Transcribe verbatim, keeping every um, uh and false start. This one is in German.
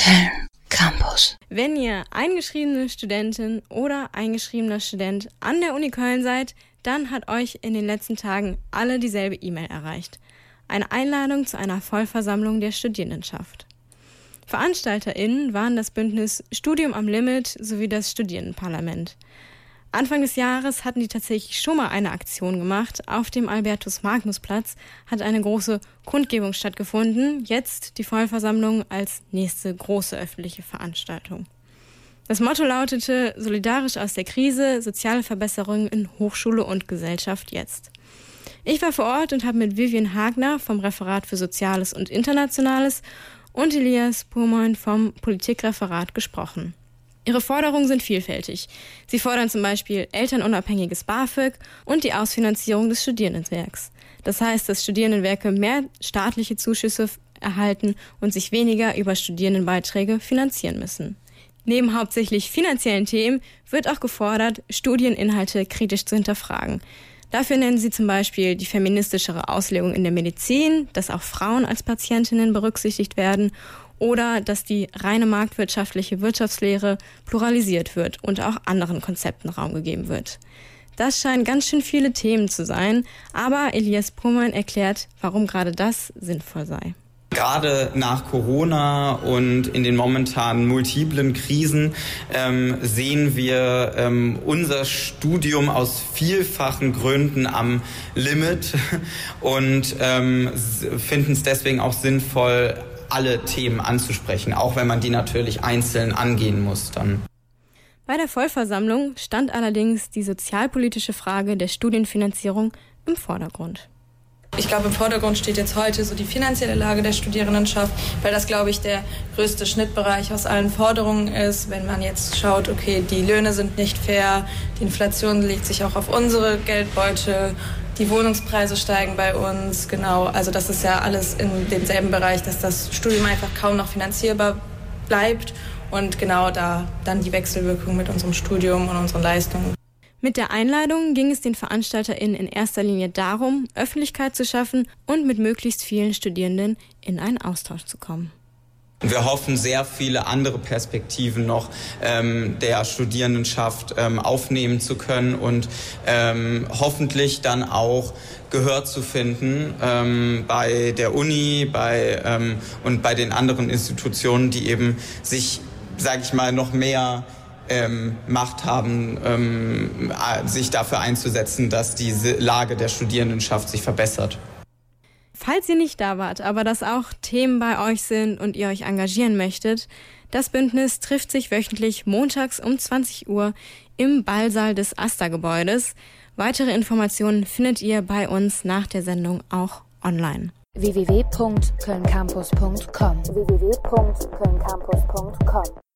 Köln Campus. Wenn ihr eingeschriebene Studentin oder eingeschriebener Student an der Uni Köln seid, dann hat euch in den letzten Tagen alle dieselbe E-Mail erreicht. Eine Einladung zu einer Vollversammlung der Studierendenschaft. VeranstalterInnen waren das Bündnis Studium am Limit sowie das Studierendenparlament. Anfang des Jahres hatten die tatsächlich schon mal eine Aktion gemacht. Auf dem Albertus-Magnus-Platz hat eine große Kundgebung stattgefunden. Jetzt die Vollversammlung als nächste große öffentliche Veranstaltung. Das Motto lautete: Solidarisch aus der Krise, soziale Verbesserungen in Hochschule und Gesellschaft jetzt. Ich war vor Ort und habe mit Vivian Hagner vom Referat für Soziales und Internationales und Elias Purmoin vom Politikreferat gesprochen. Ihre Forderungen sind vielfältig. Sie fordern zum Beispiel elternunabhängiges BAföG und die Ausfinanzierung des Studierendenwerks. Das heißt, dass Studierendenwerke mehr staatliche Zuschüsse erhalten und sich weniger über Studierendenbeiträge finanzieren müssen. Neben hauptsächlich finanziellen Themen wird auch gefordert, Studieninhalte kritisch zu hinterfragen. Dafür nennen sie zum Beispiel die feministischere Auslegung in der Medizin, dass auch Frauen als Patientinnen berücksichtigt werden oder dass die reine marktwirtschaftliche Wirtschaftslehre pluralisiert wird und auch anderen Konzepten Raum gegeben wird. Das scheinen ganz schön viele Themen zu sein, aber Elias Purmoin erklärt, warum gerade das sinnvoll sei. Gerade nach Corona und in den momentanen multiplen Krisen ähm, sehen wir ähm, unser Studium aus vielfachen Gründen am Limit und ähm, finden es deswegen auch sinnvoll, alle Themen anzusprechen, auch wenn man die natürlich einzeln angehen muss dann. Bei der Vollversammlung stand allerdings die sozialpolitische Frage der Studienfinanzierung im Vordergrund. Ich glaube, im Vordergrund steht jetzt heute so die finanzielle Lage der Studierendenschaft, weil das, glaube ich, der größte Schnittbereich aus allen Forderungen ist. Wenn man jetzt schaut, okay, die Löhne sind nicht fair, die Inflation legt sich auch auf unsere Geldbeutel, die Wohnungspreise steigen bei uns, genau. Also das ist ja alles in demselben Bereich, dass das Studium einfach kaum noch finanzierbar bleibt und genau da dann die Wechselwirkung mit unserem Studium und unseren Leistungen. Mit der Einladung ging es den VeranstalterInnen in erster Linie darum, Öffentlichkeit zu schaffen und mit möglichst vielen Studierenden in einen Austausch zu kommen. Wir hoffen, sehr viele andere Perspektiven noch ähm, der Studierendenschaft ähm, aufnehmen zu können und ähm, hoffentlich dann auch Gehör zu finden ähm, bei der Uni bei, ähm, und bei den anderen Institutionen, die eben sich, sage ich mal, noch mehr Ähm, Macht haben, ähm, sich dafür einzusetzen, dass diese Lage der Studierendenschaft sich verbessert. Falls ihr nicht da wart, aber dass auch Themen bei euch sind und ihr euch engagieren möchtet, das Bündnis trifft sich wöchentlich montags um zwanzig Uhr im Ballsaal des AStA-Gebäudes. Weitere Informationen findet ihr bei uns nach der Sendung auch online. w w w punkt köln campus punkt com w w w punkt köln campus punkt com